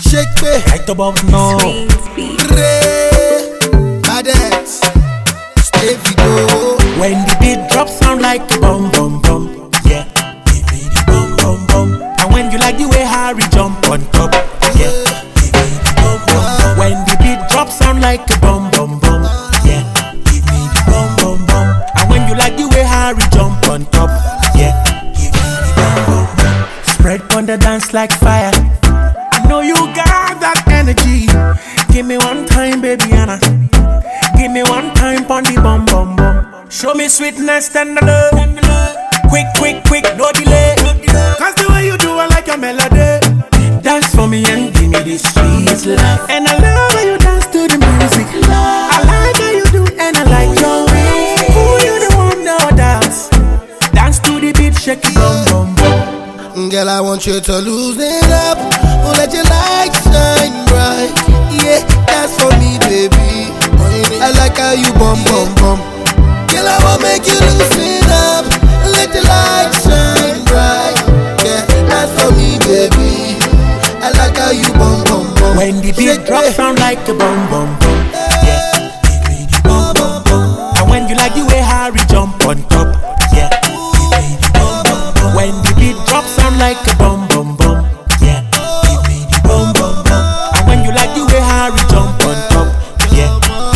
Shake me Right about now. Badex, stay go. When the beat drops, sound like a bum bum bum. Yeah, give me the bum bum bum. And when you like the way Harry jump on top. Yeah, give me the bum bum bum. When the beat drops, sound like a bum bum bum. Yeah, give me the bum bum bum. And when you like the way Harry jump on top. Yeah, give me the bum bum bum. Spread on the dance like fire. I know you got that energy. Give me one time, baby Anna. Give me one time pon the bum bum bum. Show me sweetness and the love. Quick, quick, quick, no delay. Cause the way you do it like a melody. Dance for me and give me this sweet love. And I love how you dance to the music. I like how you do and I like your way. Who you the one no dance? Dance to the beat, shake it bum bum bum. Girl, I want you to lose it up. Oh, let your light shine bright. Yeah, that's for me, baby. I like how you bum bum bum. Girl, I wanna make you loosen up. Let the light shine bright. Yeah, that's for me, baby. I like how you bum bum bum. When the beat drops, sound like a bum bum bum. Yeah, give me the bum bum bum. And when you like the way Harry jump on top. Yeah, give me the bum bum bum. When the beat drops, sound like a bum bum bum. Yeah, give me the bum bum bum. And when you like the way Harry jump on top. Yeah.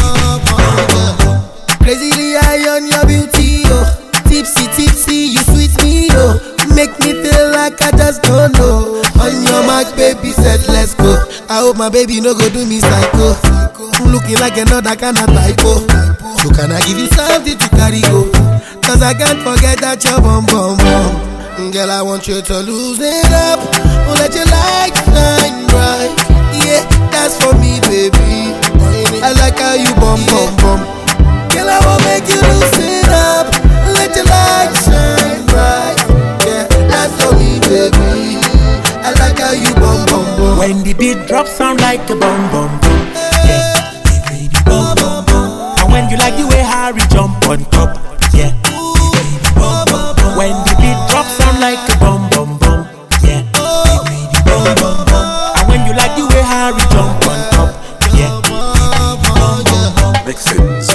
Crazily high on your beauty, oh. Tipsy, tipsy, you sweet me, oh. Make me feel like I just don't know. On your mark, baby, said let's go. I hope my baby no go do me psycho. I'm looking like another kind of typo. So can I give you something to carry go? Cause I can't forget that you're bum bum bum. Girl, I want you to lose it up. Oh, let your light shine bright. Yeah, that's for me, baby. I like how you bum bum bum. Girl, I wanna make you loosen up. Let your light shine bright. Yeah, that's for me, baby. I like how you bum bum bum. When the beat drops, sound like a bum bum bum. Yeah, give me the bum bum bum. And when you like the way Harry jump on top. Yeah, give me the bum bum bum. When the beat drops, sound like a bum bum bum. Yeah, give me the bum bum bum. And when you like the way Harry jump on top. Yeah, give me the bum bum bum. Mixins.